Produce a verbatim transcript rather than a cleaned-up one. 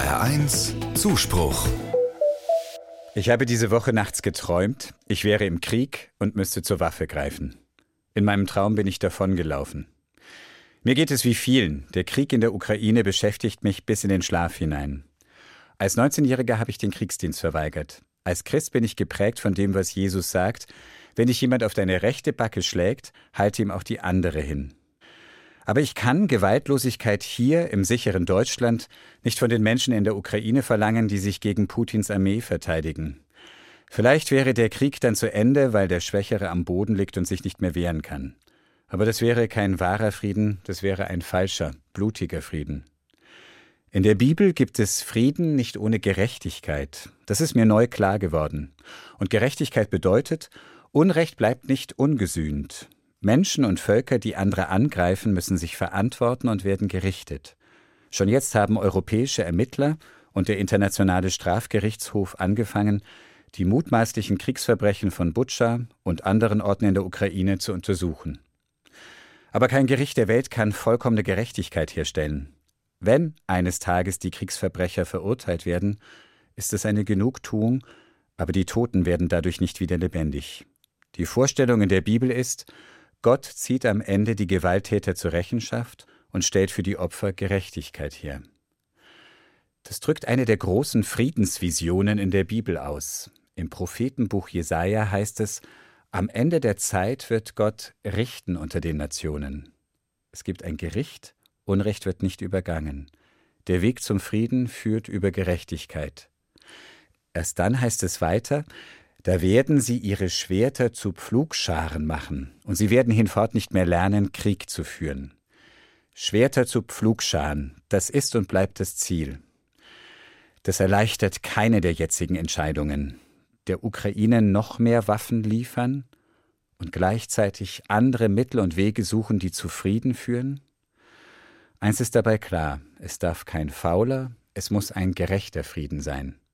R eins Zuspruch. Ich habe diese Woche nachts geträumt, ich wäre im Krieg und müsste zur Waffe greifen. In meinem Traum bin ich davongelaufen. Mir geht es wie vielen. Der Krieg in der Ukraine beschäftigt mich bis in den Schlaf hinein. Als neunzehnjähriger habe ich den Kriegsdienst verweigert. Als Christ bin ich geprägt von dem, was Jesus sagt: Wenn dich jemand auf deine rechte Backe schlägt, halte ihm auch die andere hin. Aber ich kann Gewaltlosigkeit hier im sicheren Deutschland nicht von den Menschen in der Ukraine verlangen, die sich gegen Putins Armee verteidigen. Vielleicht wäre der Krieg dann zu Ende, weil der Schwächere am Boden liegt und sich nicht mehr wehren kann. Aber das wäre kein wahrer Frieden, das wäre ein falscher, blutiger Frieden. In der Bibel gibt es Frieden nicht ohne Gerechtigkeit. Das ist mir neu klar geworden. Und Gerechtigkeit bedeutet, Unrecht bleibt nicht ungesühnt. Menschen und Völker, die andere angreifen, müssen sich verantworten und werden gerichtet. Schon jetzt haben europäische Ermittler und der Internationale Strafgerichtshof angefangen, die mutmaßlichen Kriegsverbrechen von Butscha und anderen Orten in der Ukraine zu untersuchen. Aber kein Gericht der Welt kann vollkommene Gerechtigkeit herstellen. Wenn eines Tages die Kriegsverbrecher verurteilt werden, ist es eine Genugtuung, aber die Toten werden dadurch nicht wieder lebendig. Die Vorstellung in der Bibel ist: Gott zieht am Ende die Gewalttäter zur Rechenschaft und stellt für die Opfer Gerechtigkeit her. Das drückt eine der großen Friedensvisionen in der Bibel aus. Im Prophetenbuch Jesaja heißt es: Am Ende der Zeit wird Gott richten unter den Nationen. Es gibt ein Gericht, Unrecht wird nicht übergangen. Der Weg zum Frieden führt über Gerechtigkeit. Erst dann heißt es weiter: Da werden sie ihre Schwerter zu Pflugscharen machen, und sie werden hinfort nicht mehr lernen, Krieg zu führen. Schwerter zu Pflugscharen, das ist und bleibt das Ziel. Das erleichtert keine der jetzigen Entscheidungen. Der Ukraine noch mehr Waffen liefern und gleichzeitig andere Mittel und Wege suchen, die zu Frieden führen? Eins ist dabei klar: Es darf kein fauler, es muss ein gerechter Frieden sein.